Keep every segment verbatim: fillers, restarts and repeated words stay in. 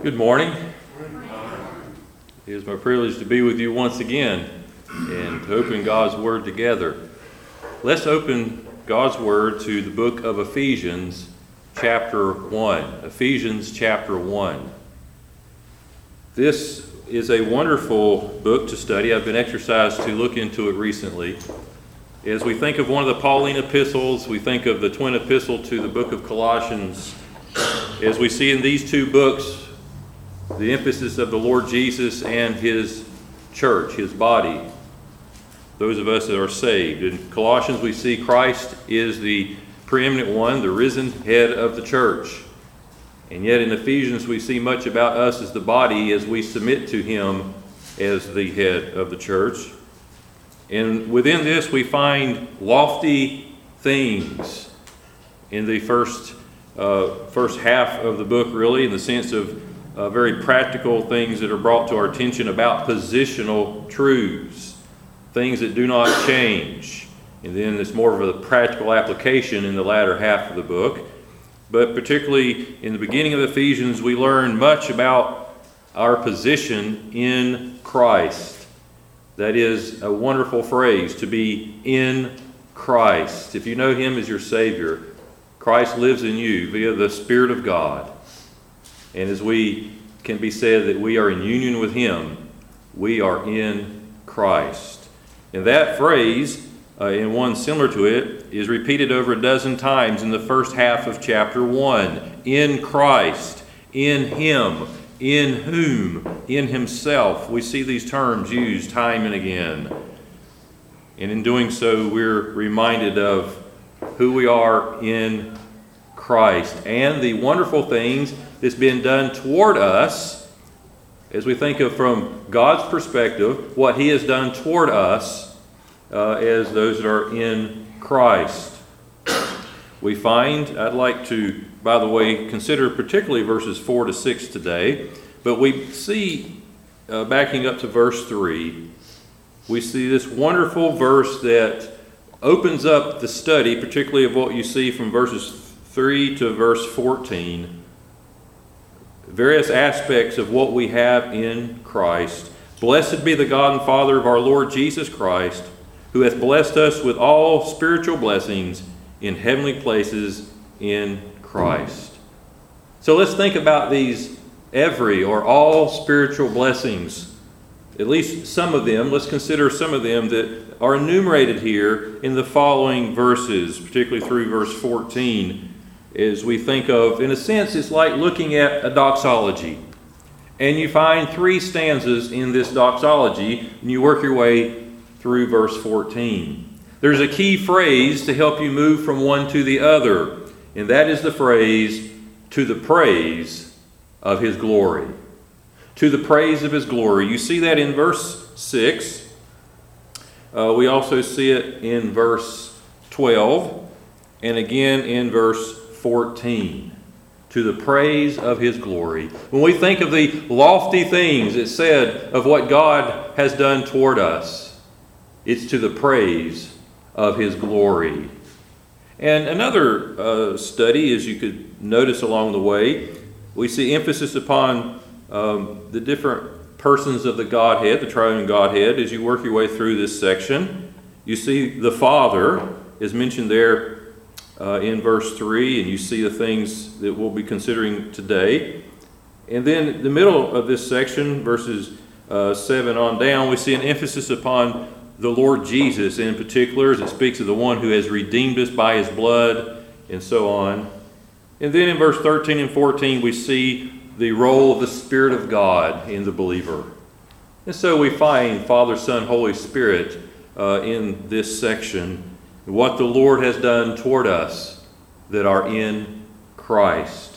Good morning. It is my privilege to be with you once again and to open God's Word together. Let's open God's Word to the book of Ephesians, chapter one. Ephesians, chapter one. This is a wonderful book to study. I've been exercised to look into it recently. As we think of one of the Pauline epistles, we think of the twin epistle to the book of Colossians. As we see in these two books, the emphasis of the Lord Jesus and His church, His body, those of us that are saved. In Colossians, we see Christ is the preeminent one, the risen head of the church. And yet in Ephesians, we see much about us as the body as we submit to Him as the head of the church. And within this, we find lofty things in the first, uh, first half of the book, really, in the sense of Uh, very practical things that are brought to our attention about positional truths, things that do not change. And then it's more of a practical application in the latter half of the book. But particularly in the beginning of Ephesians, we learn much about our position in Christ. That is a wonderful phrase, to be in Christ. If you know Him as your Savior, Christ lives in you via the Spirit of God. And as we can be said that we are in union with Him, we are in Christ. And that phrase, uh, and one similar to it, is repeated over a dozen times in the first half of chapter one. In Christ, in Him, in whom, in Himself. We see these terms used time and again. And in doing so, we're reminded of who we are in Christ and the wonderful things that's been done toward us, as we think of from God's perspective, what He has done toward us uh, as those that are in Christ. We find, I'd like to, by the way, consider particularly verses four to six today, but we see, uh, backing up to verse three, we see this wonderful verse that opens up the study, particularly of what you see from verses three to verse fourteen, various aspects of what we have in Christ. Blessed be the God and Father of our Lord Jesus Christ, who hath blessed us with all spiritual blessings in heavenly places in Christ. So let's think about these every or all spiritual blessings. At least some of them. Let's consider some of them that are enumerated here in the following verses, particularly through verse fourteen. As we think of, in a sense, it's like looking at a doxology. And you find three stanzas in this doxology, and you work your way through verse fourteen. There's a key phrase to help you move from one to the other, and that is the phrase, to the praise of His glory. To the praise of His glory. You see that in verse six. Uh, we also see it in verse twelve, and again in verse fourteen, to the praise of His glory. When we think of the lofty things it said of what God has done toward us, it's to the praise of His glory. And another uh, study, as you could notice along the way, we see emphasis upon um, the different persons of the Godhead, the triune Godhead, as you work your way through this section. You see the Father is mentioned there Uh, in verse three, and you see the things that we'll be considering today. And then in the middle of this section, verses uh, seven on down, we see an emphasis upon the Lord Jesus in particular, as it speaks of the one who has redeemed us by His blood, and so on. And then in verse thirteen and fourteen, we see the role of the Spirit of God in the believer. And so we find Father, Son, Holy Spirit uh, in this section, what the Lord has done toward us that are in Christ.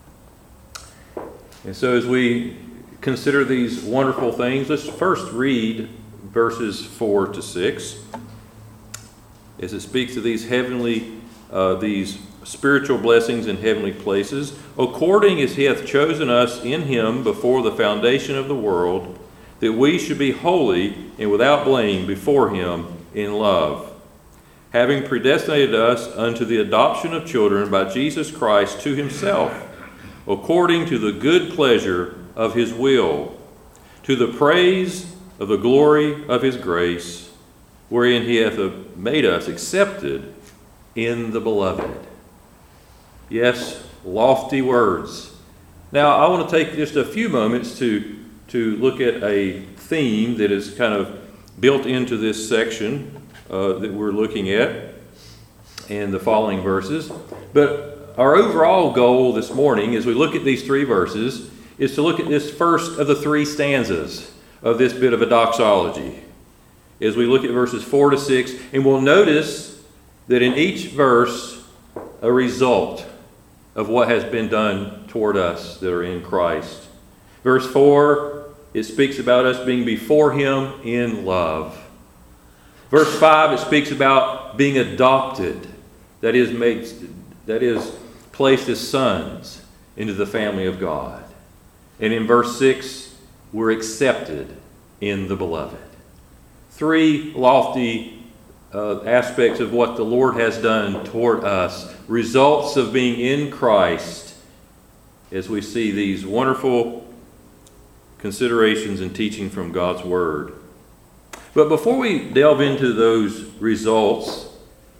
And so as we consider these wonderful things, let's first read verses four to six as it speaks of these heavenly, uh, these spiritual blessings in heavenly places, according as He hath chosen us in Him before the foundation of the world, that we should be holy and without blame before Him in love, having predestinated us unto the adoption of children by Jesus Christ to Himself, according to the good pleasure of his will, to the praise of the glory of his grace, wherein he hath made us accepted in the beloved. Yes, lofty words. Now, I want to take just a few moments to, to look at a theme that is kind of built into this section uh, that we're looking at and the following verses. But our overall goal this morning, as we look at these three verses, is to look at this first of the three stanzas of this bit of a doxology. As we look at verses four to six, and we'll notice that in each verse, a result of what has been done toward us that are in Christ. Verse four, it speaks about us being before him in love. Verse five, it speaks about being adopted, that is made, that is placed as sons into the family of God. And in verse six, we're accepted in the beloved. Three lofty uh, aspects of what the Lord has done toward us, results of being in Christ, as we see these wonderful considerations and teaching from God's Word. But before we delve into those results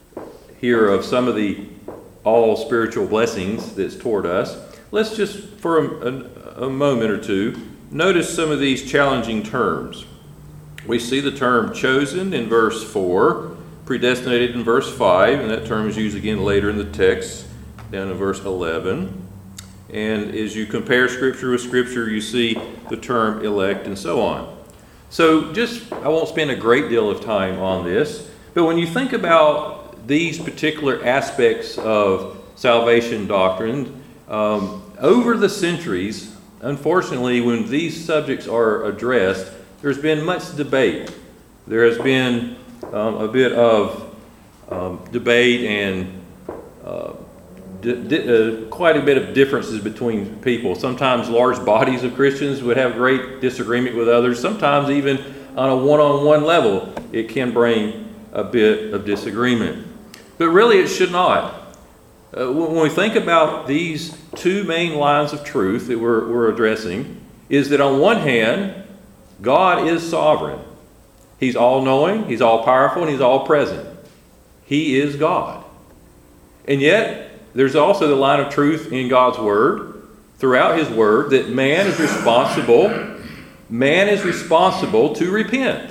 here of some of the all spiritual blessings that's toward us, let's just for a, a, a moment or two notice some of these challenging terms. We see the term chosen in verse four, predestinated in verse five, and that term is used again later in the text, down in verse eleven. And as you compare Scripture with Scripture, you see the term elect and so on. So just, I won't spend a great deal of time on this, but when you think about these particular aspects of salvation doctrine, um, over the centuries, unfortunately, when these subjects are addressed, there's been much debate. There has been um, a bit of um, debate and uh, d- d- uh, quite a bit of differences between people. Sometimes large bodies of Christians would have great disagreement with others. Sometimes even on a one-on-one level, it can bring a bit of disagreement. But really, it should not. Uh, when we think about these two main lines of truth that we're, we're addressing, is that on one hand, God is sovereign. He's all-knowing, He's all-powerful, and He's all-present. He is God. And yet, there's also the line of truth in God's Word, throughout His Word, that man is responsible, man is responsible to repent.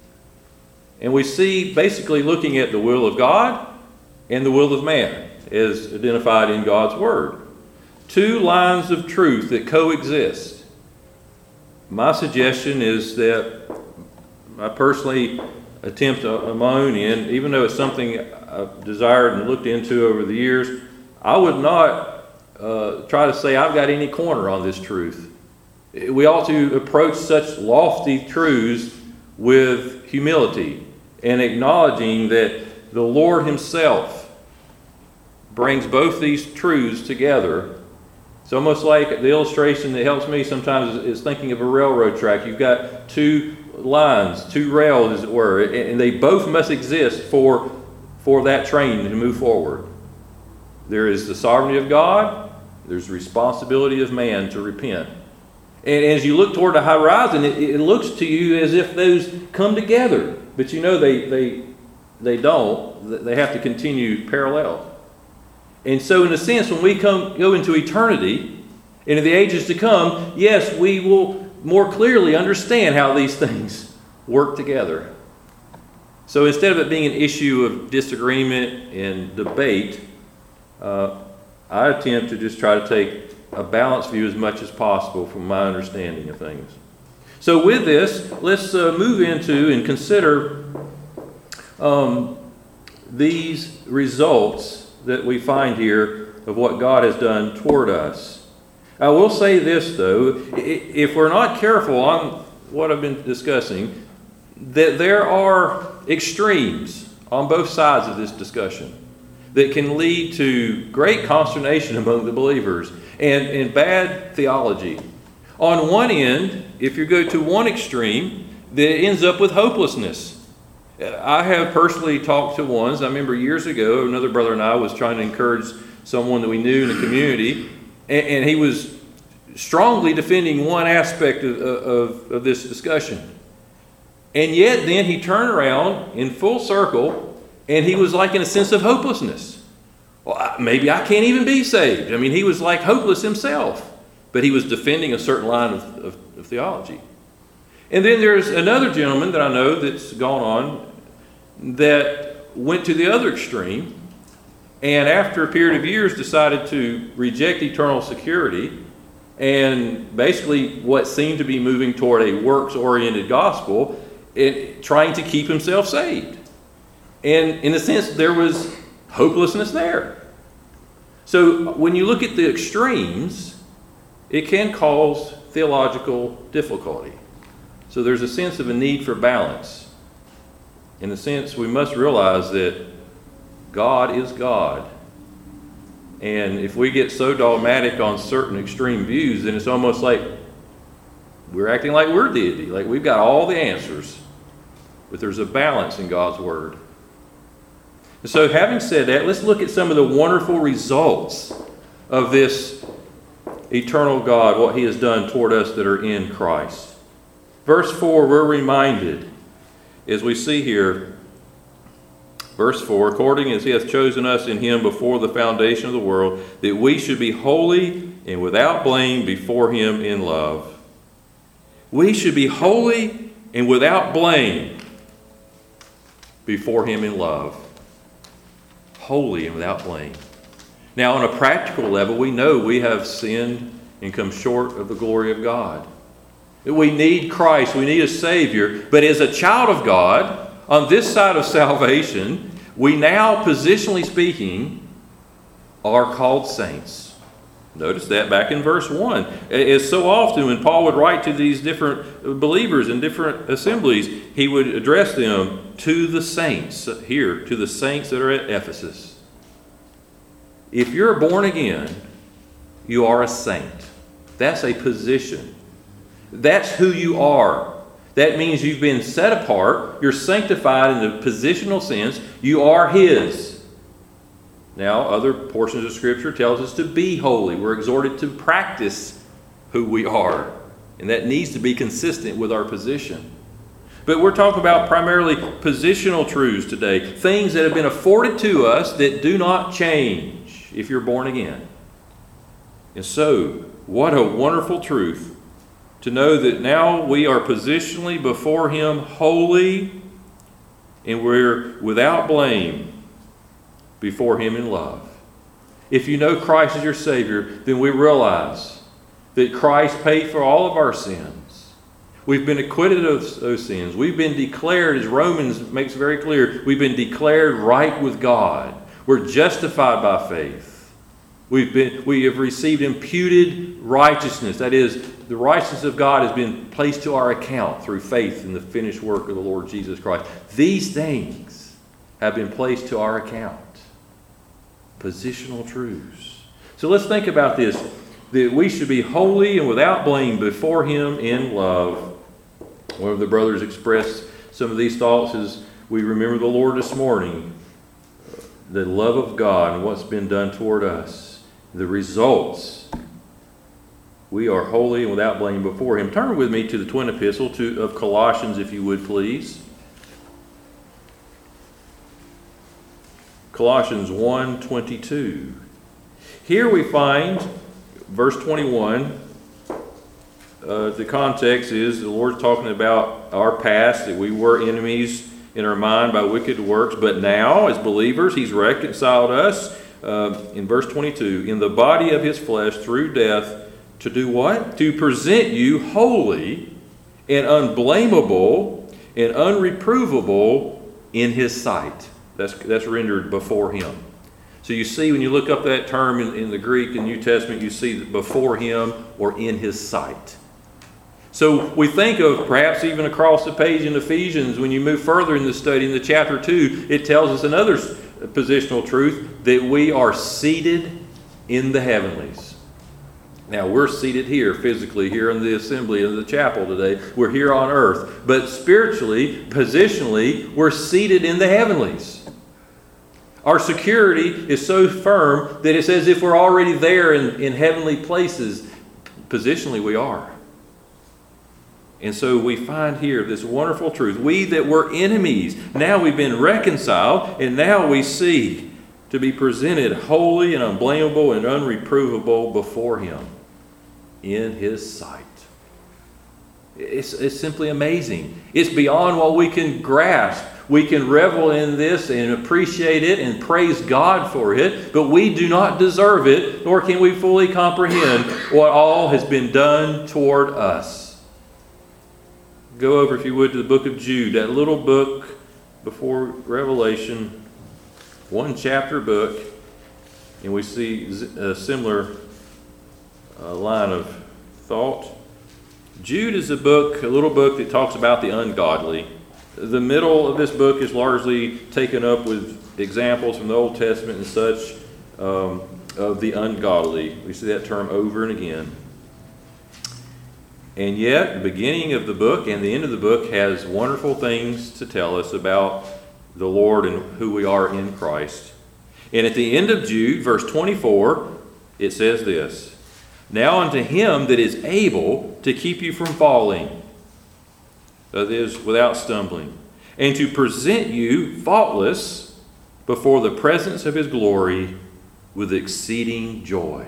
And we see basically looking at the will of God and the will of man, as identified in God's Word. Two lines of truth that coexist. My suggestion is that I personally attempt on my own end, even though it's something I've desired and looked into over the years, I would not uh, try to say I've got any corner on this truth. We ought to approach such lofty truths with humility and acknowledging that the Lord Himself brings both these truths together. It's almost like the illustration that helps me sometimes is, is thinking of a railroad track. You've got two lines, two rails, as it were, and they both must exist for, for that train to move forward. There is the sovereignty of God. There's the responsibility of man to repent. And as you look toward the horizon, it, it looks to you as if those come together. But you know they, they, they don't. They have to continue parallel. And so in a sense, when we come go into eternity, into the ages to come, yes, we will more clearly understand how these things work together. So instead of it being an issue of disagreement and debate, uh, I attempt to just try to take a balanced view as much as possible from my understanding of things. So with this, let's uh, move into and consider um, these results that we find here of what God has done toward us. I will say this, though, if we're not careful on what I've been discussing, that there are extremes on both sides of this discussion that can lead to great consternation among the believers and, and bad theology. On one end, if you go to one extreme, that ends up with hopelessness. I have personally talked to ones, I remember years ago, another brother and I was trying to encourage someone that we knew in the community, And, and he was strongly defending one aspect of, of, of this discussion. And yet then he turned around in full circle, and he was like in a sense of hopelessness. Well, maybe I can't even be saved. I mean, he was like hopeless himself, but he was defending a certain line of, of, of theology. And then there's another gentleman that I know that's gone on that went to the other extreme, and after a period of years decided to reject eternal security and basically what seemed to be moving toward a works-oriented gospel, it, trying to keep himself saved. And in a sense, there was hopelessness there. So when you look at the extremes, it can cause theological difficulty. So there's a sense of a need for balance. In a sense, we must realize that God is God. And if we get so dogmatic on certain extreme views, then it's almost like we're acting like we're deity, like we've got all the answers. But there's a balance in God's Word. And so having said that, let's look at some of the wonderful results of this eternal God, what He has done toward us that are in Christ. Verse four, we're reminded, as we see here, verse four, according as He hath chosen us in Him before the foundation of the world, that we should be holy and without blame before Him in love. We should be holy and without blame before Him in love. Holy and without blame. Now, on a practical level, we know we have sinned and come short of the glory of God. We need Christ. We need a Savior. But as a child of God, on this side of salvation, we now, positionally speaking, are called saints. Notice that back in verse one. As so often when Paul would write to these different believers in different assemblies, he would address them to the saints, here, to the saints that are at Ephesus. If you're born again, you are a saint. That's a position. That's who you are. That means you've been set apart. You're sanctified in the positional sense. You are His. Now, other portions of Scripture tells us to be holy. We're exhorted to practice who we are. And that needs to be consistent with our position. But we're talking about primarily positional truths today. Things that have been afforded to us that do not change if you're born again. And so, what a wonderful truth to know that now we are positionally before Him holy and we're without blame before Him in love. If you know Christ as your Savior, then we realize that Christ paid for all of our sins. We've been acquitted of those sins. We've been declared, as Romans makes very clear, we've been declared right with God. We're justified by faith. We've been, we have received imputed righteousness. That is, the righteousness of God has been placed to our account through faith in the finished work of the Lord Jesus Christ. These things have been placed to our account. Positional truths. So let's think about this, that we should be holy and without blame before Him in love. One of the brothers expressed some of these thoughts as we remember the Lord this morning, the love of God and what's been done toward us, the results. We are holy and without blame before Him. Turn with me to the twin epistle to, of Colossians, if you would, please. Colossians one twenty-two. Here we find, verse twenty-one, uh, the context is the Lord's talking about our past, that we were enemies in our mind by wicked works, but now, as believers, He's reconciled us, uh, in verse twenty-two, in the body of His flesh through death, to do what? To present you holy and unblameable and unreprovable in His sight. That's, that's rendered before Him. So you see, when you look up that term in, in the Greek and New Testament, you see that before Him or in His sight. So we think of perhaps even across the page in Ephesians, when you move further in the study, in the chapter two, it tells us another positional truth, that we are seated in the heavenlies. Now, we're seated here physically, here in the assembly of the chapel today. We're here on earth. But spiritually, positionally, we're seated in the heavenlies. Our security is so firm that it's as if we're already there in, in heavenly places. Positionally, we are. And so we find here this wonderful truth. We that were enemies, now we've been reconciled, and now we see to be presented holy and unblameable and unreprovable before Him in His sight. It's, it's simply amazing. It's beyond what we can grasp. We can revel in this and appreciate it and praise God for it, but we do not deserve it, nor can we fully comprehend what all has been done toward us. Go over, if you would, to the book of Jude, that little book before Revelation, one chapter book, and we see a similar uh, line of thought. Jude is a book, a little book that talks about the ungodly. The middle of this book is largely taken up with examples from the Old Testament and such um, of the ungodly. We see that term over and again. And yet, the beginning of the book and the end of the book has wonderful things to tell us about the Lord and who we are in Christ. And at the end of Jude, verse twenty-four, it says this: "Now unto Him that is able to keep you from falling," that is, without stumbling, "and to present you faultless before the presence of His glory with exceeding joy."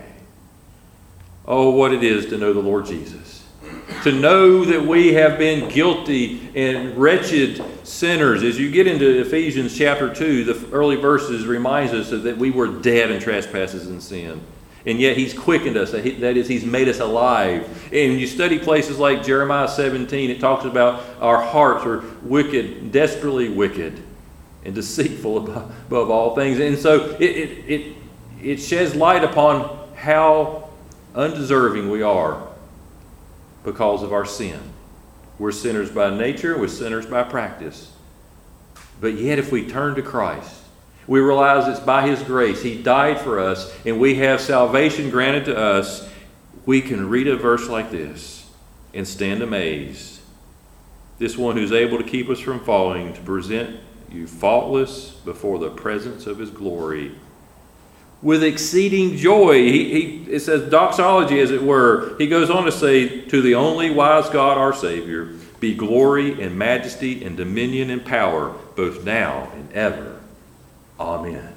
Oh, what it is to know the Lord Jesus. To know that we have been guilty and wretched sinners. As you get into Ephesians chapter two, the early verses reminds us that we were dead in trespasses and sin. And yet He's quickened us. That is, He's made us alive. And you study places like Jeremiah seventeen, it talks about our hearts are wicked, desperately wicked, and deceitful above, above all things. And so it, it, it, it sheds light upon how undeserving we are because of our sin. We're sinners by nature, we're sinners by practice. But yet if we turn to Christ, we realize it's by His grace. He died for us, and we have salvation granted to us. We can read a verse like this and stand amazed. This one who's able to keep us from falling, to present you faultless before the presence of His glory with exceeding joy. He, he, it says doxology, as it were. He goes on to say, "To the only wise God, our Savior, be glory and majesty and dominion and power, both now and ever. Amen."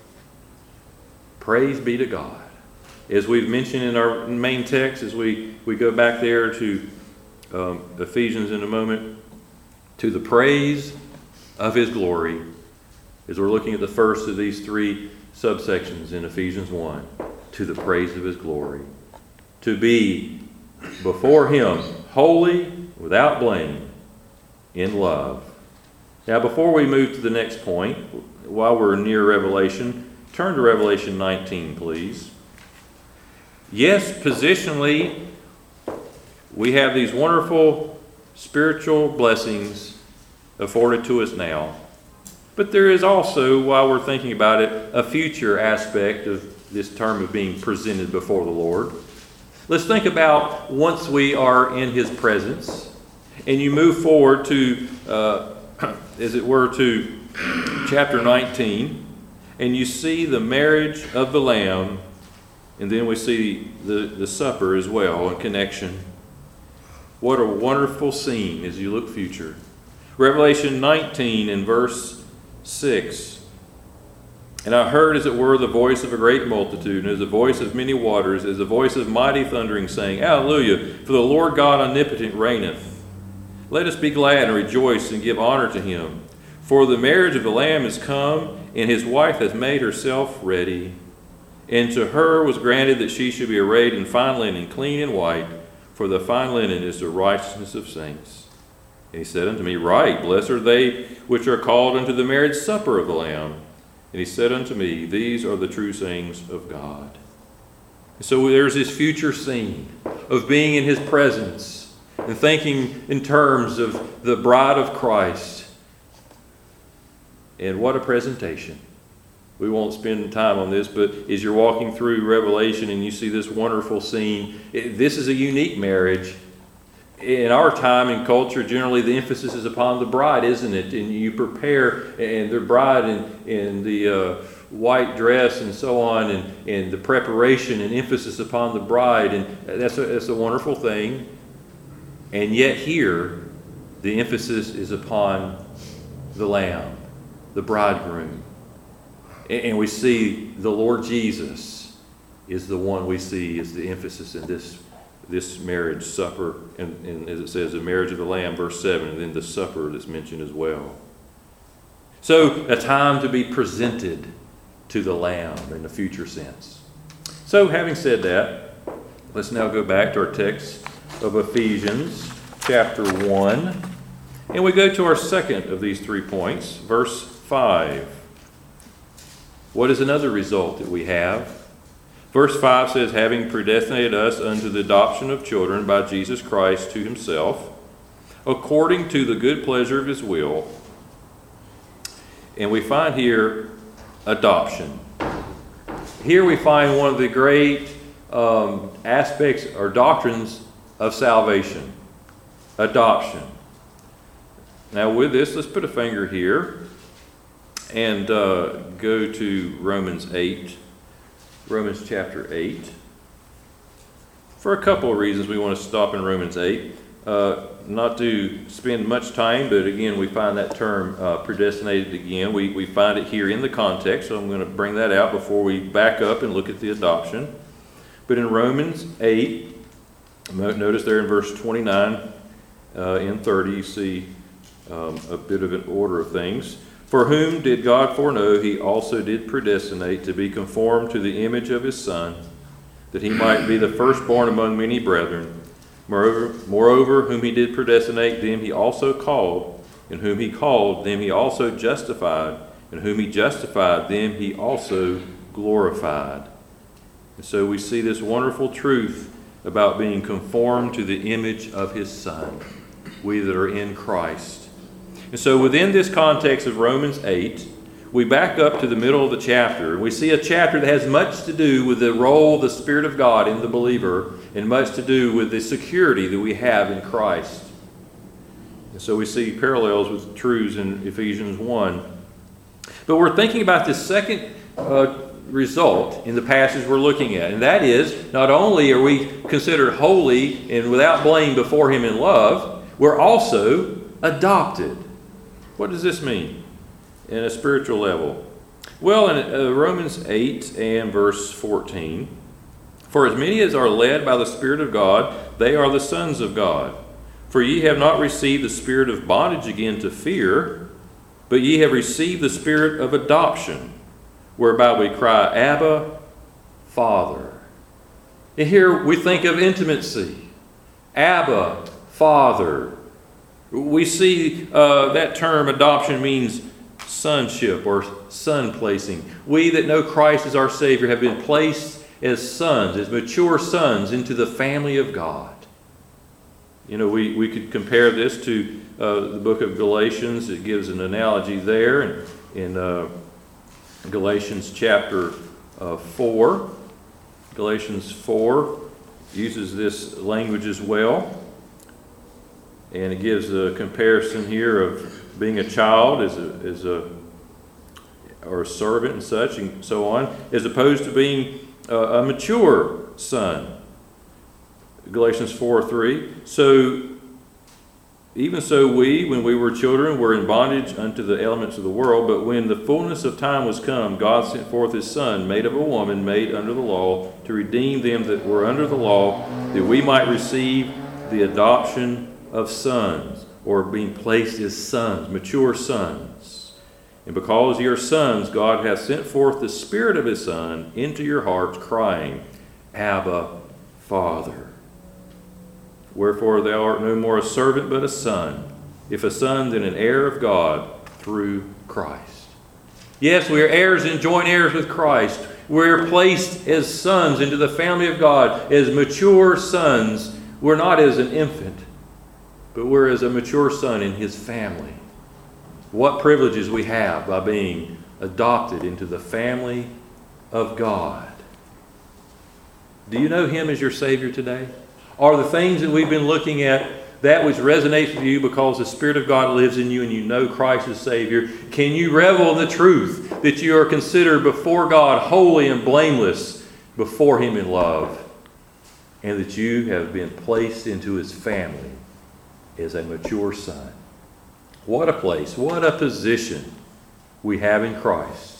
Praise be to God. As we've mentioned in our main text, as we, we go back there to um, Ephesians in a moment, to the praise of His glory, as we're looking at the first of these three subsections in Ephesians one, to the praise of His glory. To be before Him holy, without blame, in love. Now, before we move to the next point, while we're near Revelation, turn to Revelation nineteen, please. Yes, positionally, we have these wonderful spiritual blessings afforded to us now. But there is also, while we're thinking about it, a future aspect of this term of being presented before the Lord. Let's think about once we are in His presence, and you move forward to, uh, as it were, to chapter nineteen, and you see the marriage of the Lamb, and then we see the, the supper as well in connection. What a wonderful scene as you look future. Revelation nineteen and verse six. "And I heard, as it were, the voice of a great multitude, and as the voice of many waters, as the voice of mighty thundering, saying, Hallelujah, for the Lord God omnipotent reigneth. Let us be glad and rejoice and give honor to Him. For the marriage of the Lamb is come, and His wife hath made herself ready. And to her was granted that she should be arrayed in fine linen, clean and white, for the fine linen is the righteousness of saints. And He said unto me, Right, blessed are they which are called unto the marriage supper of the Lamb. And He said unto me, These are the true sayings of God." So there's this future scene of being in His presence and thinking in terms of the bride of Christ. And what a presentation. We won't spend time on this, but as you're walking through Revelation and you see this wonderful scene, it, this is a unique marriage. in our time and culture, generally the emphasis is upon the bride, isn't it? And you prepare, and the bride in, in the uh, white dress and so on, and, and the preparation and emphasis upon the bride, and that's a, that's a wonderful thing. And yet here, the emphasis is upon the Lamb, the bridegroom. And, and we see the Lord Jesus is the one we see is the emphasis in this this marriage supper, and, and as it says, the marriage of the Lamb, verse seven, and then the supper that's mentioned as well. So, a time to be presented to the Lamb in the future sense. So, having said that, let's now go back to our text of Ephesians chapter one, and we go to our second of these three points, verse five. What is another result that we have? Verse five says, having predestinated us unto the adoption of children by Jesus Christ to himself, according to the good pleasure of his will. And we find here adoption. Here we find one of the great um, aspects or doctrines of salvation. Adoption. Now with this, let's put a finger here and uh, go to Romans eight. Romans chapter eight. For a couple of reasons we want to stop in Romans eight. Uh, not to spend much time, but again, we find that term uh, predestinated again. We, we find it here in the context, so I'm going to bring that out before we back up and look at the adoption. But in Romans eight, notice there in verse twenty-nine uh, and thirty, you see um, a bit of an order of things. For whom did God foreknow, he also did predestinate to be conformed to the image of his Son, that he might be the firstborn among many brethren. Moreover, moreover, whom he did predestinate, them he also called, and whom he called, them he also justified, and whom he justified, them he also glorified. And so we see this wonderful truth about being conformed to the image of his Son, we that are in Christ. And so within this context of Romans eight, we back up to the middle of the chapter. We see a chapter that has much to do with the role of the Spirit of God in the believer, and much to do with the security that we have in Christ. And so we see parallels with truths in Ephesians one. But we're thinking about this second uh, result in the passage we're looking at, and that is, not only are we considered holy and without blame before him in love, we're also adopted. What does this mean in a spiritual level? Well, in uh, Romans eight and verse fourteen, for as many as are led by the Spirit of God, they are the sons of God. For ye have not received the spirit of bondage again to fear, but ye have received the spirit of adoption, whereby we cry, Abba, Father. And here we think of intimacy. Abba, Father. We see uh, that term adoption means sonship or son placing. We that know Christ as our Savior have been placed as sons, as mature sons into the family of God. You know, we, we could compare this to uh, the book of Galatians. It gives an analogy there in, in uh, Galatians chapter uh, four. Galatians four uses this language as well. And it gives a comparison here of being a child as a, as a or a servant and such and so on, as opposed to being a, a mature son. Galatians four three. So, even so we, when we were children, were in bondage unto the elements of the world, but when the fullness of time was come, God sent forth his Son, made of a woman, made under the law, to redeem them that were under the law, that we might receive the adoption of sons, or being placed as sons, mature sons. And because ye are sons, God hath sent forth the Spirit of his Son into your hearts, crying, Abba, Father. Wherefore thou art no more a servant, but a son. If a son, then an heir of God through Christ. Yes, we are heirs and joint heirs with Christ. We're placed as sons into the family of God, as mature sons. We're not as an infant, but we're as a mature son in his family. What privileges we have by being adopted into the family of God. Do you know him as your Savior today? Are the things that we've been looking at that which resonates with you because the Spirit of God lives in you and you know Christ as Savior? Can you revel in the truth that you are considered before God holy and blameless before Him in love, and that you have been placed into His family as a mature son? What a place, what a position we have in Christ.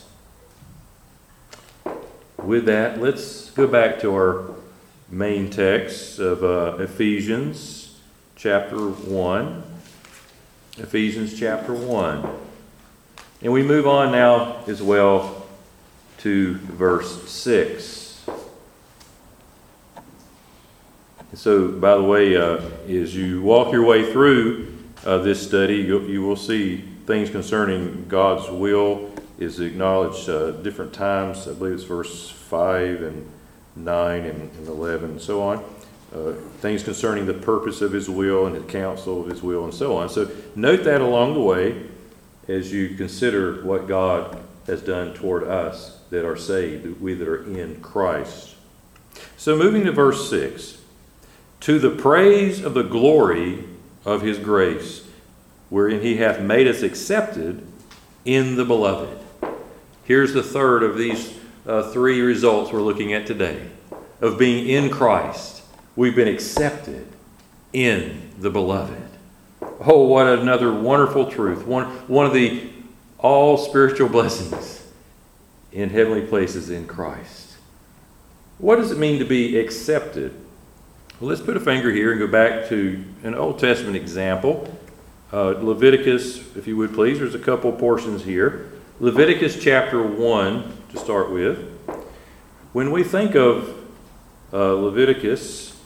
With that, let's go back to our main text of uh, Ephesians chapter one. Ephesians chapter one. And we move on now as well to verse six. So, by the way, uh, as you walk your way through uh, this study, you, you will see things concerning God's will is acknowledged uh, different times. I believe it's verse five and nine and, and eleven and so on. Uh, things concerning the purpose of His will and the counsel of His will and so on. So note that along the way as you consider what God has done toward us that are saved, we that are in Christ. So moving to verse six. To the praise of the glory of His grace, wherein He hath made us accepted in the Beloved. Here's the third of these uh, three results we're looking at today. Of being in Christ, we've been accepted in the Beloved. Oh, what another wonderful truth. One, one of the all spiritual blessings in heavenly places in Christ. What does it mean to be accepted? Well, let's put a finger here and go back to an Old Testament example. Uh, Leviticus, if you would please. There's a couple portions here. Leviticus chapter one, to start with. When we think of uh, Leviticus,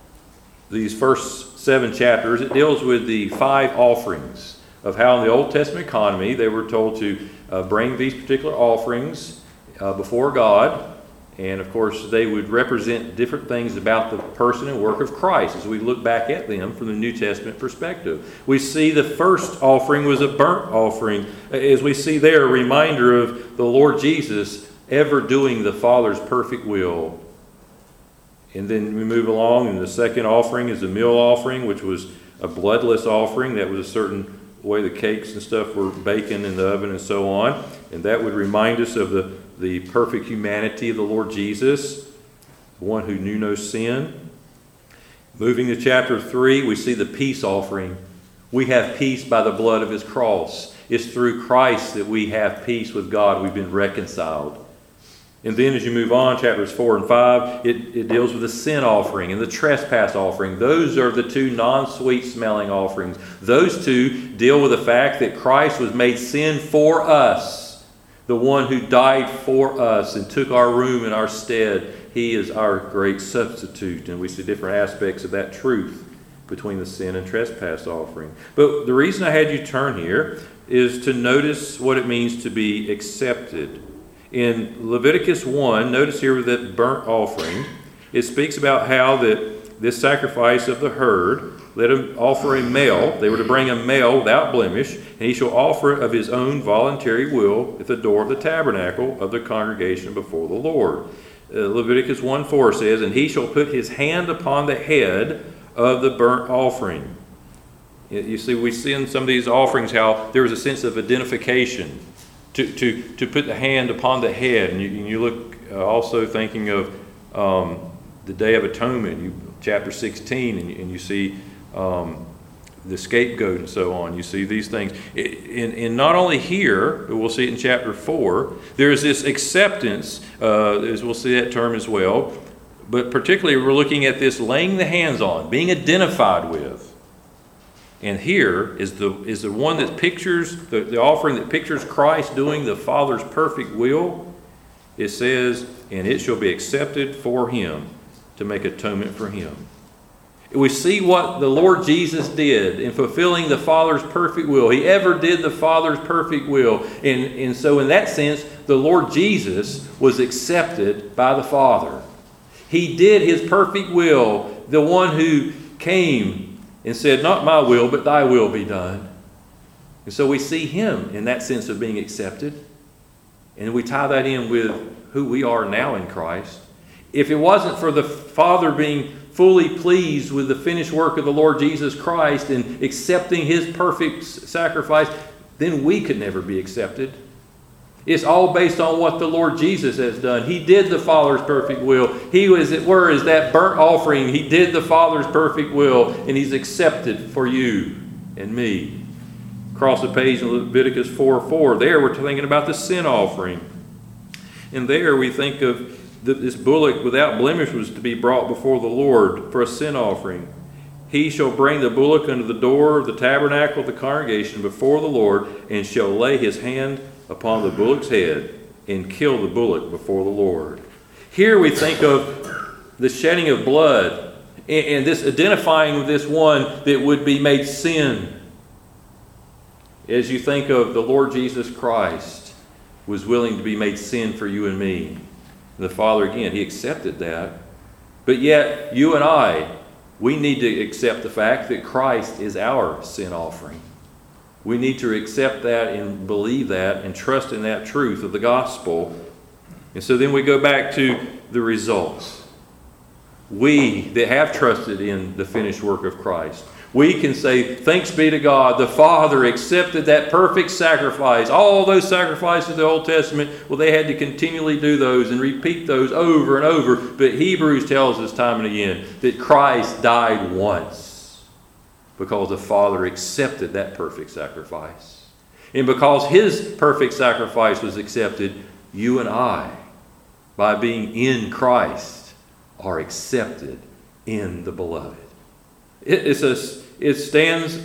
these first seven chapters, it deals with the five offerings of how in the Old Testament economy they were told to uh, bring these particular offerings uh, before God. And of course, they would represent different things about the person and work of Christ as we look back at them from the New Testament perspective. We see the first offering was a burnt offering. As we see there, a reminder of the Lord Jesus ever doing the Father's perfect will. And then we move along, and the second offering is a meal offering, which was a bloodless offering. That was a certain way the cakes and stuff were baking in the oven and so on. And that would remind us of the the perfect humanity of the Lord Jesus, the one who knew no sin. Moving to chapter three, we see the peace offering. We have peace by the blood of His cross. It's through Christ that we have peace with God. We've been reconciled. And then as you move on, chapters four and five, it, it deals with the sin offering and the trespass offering. Those are the two non-sweet smelling offerings. Those two deal with the fact that Christ was made sin for us. The one who died for us and took our room in our stead. He is our great substitute. And we see different aspects of that truth between the sin and trespass offering. But the reason I had you turn here is to notice what it means to be accepted. In Leviticus one, notice here with that burnt offering, it speaks about how that this sacrifice of the herd, let him offer a male. They were to bring a male without blemish, and he shall offer it of his own voluntary will at the door of the tabernacle of the congregation before the Lord. Uh, Leviticus one four says, and he shall put his hand upon the head of the burnt offering. You see, we see in some of these offerings how there was a sense of identification to, to, to put the hand upon the head. And you, and you look uh, also thinking of um, the Day of Atonement, you, chapter sixteen, and you, and you see um, the scapegoat and so on. You see these things. And, and not only here, but we'll see it in chapter four, there's this acceptance, uh, as we'll see that term as well, but particularly we're looking at this laying the hands on, being identified with. And here is the is the one that pictures, the, the offering that pictures Christ doing the Father's perfect will. It says, and it shall be accepted for him to make atonement for him. We see what the Lord Jesus did in fulfilling the Father's perfect will. He ever did the Father's perfect will. And, and so in that sense, the Lord Jesus was accepted by the Father. He did His perfect will, the one who came and said, not my will, but thy will be done. And so we see Him in that sense of being accepted. And we tie that in with who we are now in Christ. If it wasn't for the Father being fully pleased with the finished work of the Lord Jesus Christ and accepting His perfect sacrifice, then we could never be accepted. It's all based on what the Lord Jesus has done. He did the Father's perfect will. He was, as it were, as that burnt offering. He did the Father's perfect will, and He's accepted for you and me. Across the page in Leviticus four four, there we're thinking about the sin offering. And there we think of the, this bullock without blemish was to be brought before the Lord for a sin offering. He shall bring the bullock unto the door of the tabernacle of the congregation before the Lord, and shall lay his hand upon the bullock's head and kill the bullock before the Lord. Here we think of the shedding of blood and, and this identifying with this one that would be made sin. As you think of the Lord Jesus Christ was willing to be made sin for you and me. And the Father, again, He accepted that. But yet, you and I, we need to accept the fact that Christ is our sin offering. We need to accept that and believe that and trust in that truth of the gospel. And so then we go back to the results. We that have trusted in the finished work of Christ, we can say, thanks be to God, the Father accepted that perfect sacrifice. All those sacrifices of the Old Testament, well, they had to continually do those and repeat those over and over. But Hebrews tells us time and again that Christ died once, because the Father accepted that perfect sacrifice. And because His perfect sacrifice was accepted, you and I, by being in Christ, are accepted in the Beloved. It, it's a, it stands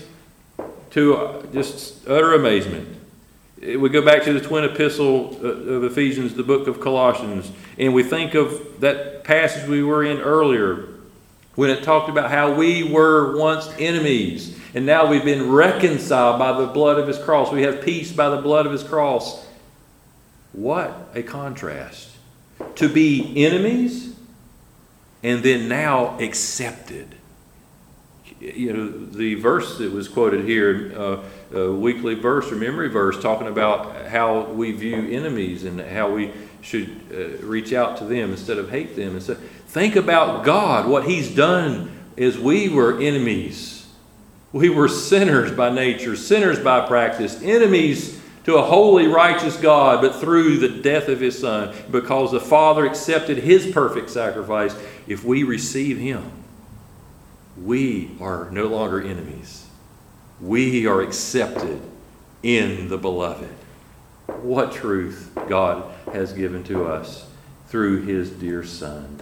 to just utter amazement. It, we go back to the twin epistle of Ephesians, the book of Colossians, and we think of that passage we were in earlier, when it talked about how we were once enemies, and now we've been reconciled by the blood of His cross. We have peace by the blood of His cross. What a contrast. To be enemies, and then now accepted. You know, the verse that was quoted here, uh, a weekly verse or memory verse, talking about how we view enemies and how we should uh, reach out to them instead of hate them. And so, think about God, what He's done as we were enemies. We were sinners by nature, sinners by practice, enemies to a holy, righteous God, but through the death of His Son, because the Father accepted His perfect sacrifice, if we receive Him, we are no longer enemies. We are accepted in the Beloved. What truth God has given to us through His dear Son.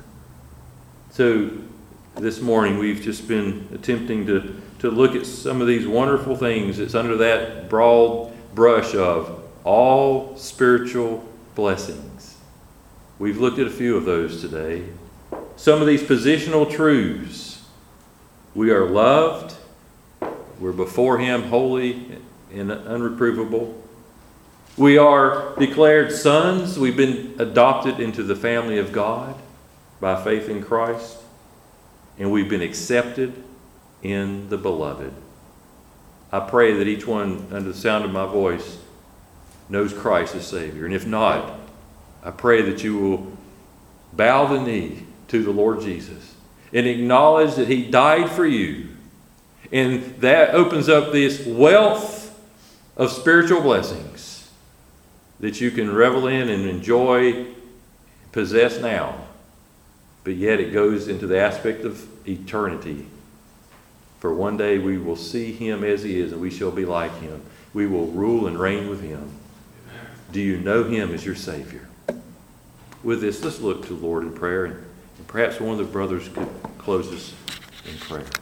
So this morning we've just been attempting to, to look at some of these wonderful things that's under that broad brush of all spiritual blessings. We've looked at a few of those today. Some of these positional truths. We are loved. We're before Him holy and unreprovable. We are declared sons. We've been adopted into the family of God by faith in Christ. And we've been accepted in the Beloved. I pray that each one under the sound of my voice knows Christ as Savior. And if not, I pray that you will bow the knee to the Lord Jesus and acknowledge that He died for you. And that opens up this wealth of spiritual blessings that you can revel in and enjoy, possess now. But yet it goes into the aspect of eternity. For one day we will see Him as He is, and we shall be like Him. We will rule and reign with Him. Do you know Him as your Savior? With this, let's look to the Lord in prayer, and perhaps one of the brothers could close us in prayer.